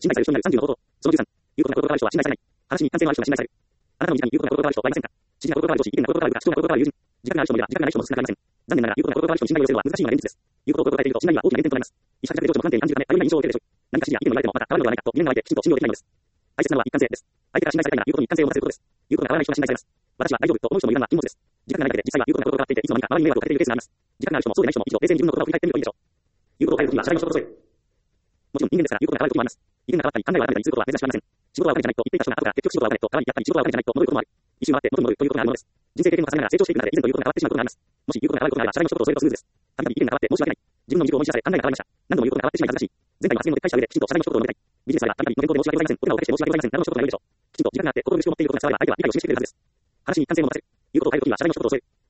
信頼される人になる30の方法。その13、有効なプロトコルは信頼されない。話に完成のある人が信頼される。あなたの身近に有効なプロトコル人はいませんか？知事なプロトコル上司、意見なプロトコルが貴重なプロトコル友人。自覚がある人もいれば自覚がない人も少なくありません。残念ながら有効なプロトコル人に信頼を寄せるのは難しいのが現実です。有効なプロトコルを変えていると信頼には大きな減点となります。意思決定上の観点に感じるため、あるような印象を受けるでしょう。何か指示や意見を言われてもまた変わるのではないかと疑念が湧いてきちんと信用できないのです。大切なのは一貫性です。相手から信頼されたいなら有効に一貫性を持たせることです。有効な変わらない人が信頼されます。私は大丈夫と思う人もいるのは禁物です。自覚がないだけで実際は有効なプロトコルが変わっていていつの間にか周りに迷惑をかけているケースがあります。自覚がある人もそうでない人も一度冷静に自分の言葉を振り返ってみるといいでしょう。有効を変えるときは社内の仕事を添える。もちろん人間ですから有効が変わるときもあります。意見が変わったり考えが改めたりすることは珍しくありません。仕事はお金じゃないと言っていた人が後から結局仕事はお金と変わりやったり仕事はお金じゃないと戻ることもある。一周回って元に戻るということがあるものです。人生経験を重ねながら成長していく中で以前ということが変わってしまうことがあります。もし有効が変わることがあれば社内の仕事を添えるとスムーズです。たびたび意見が変わって申し訳ない。自分の未熟を思い知らせ考えが変わりました。何度も有効が変わってしまい恥ずかしい。前回の発言を撤回した上できちんと社内の仕事を述べたい。ビジネスではたびたびの変更で申し訳ございません。お手間をかけして申し訳ございません。などの仕事が良いでしょう。きちんと時間があって心苦しく思っていることが伝われば相手は理解を示してくれるはずです。話に完成を持たせる。有効を変えるときは社内の仕事を添える。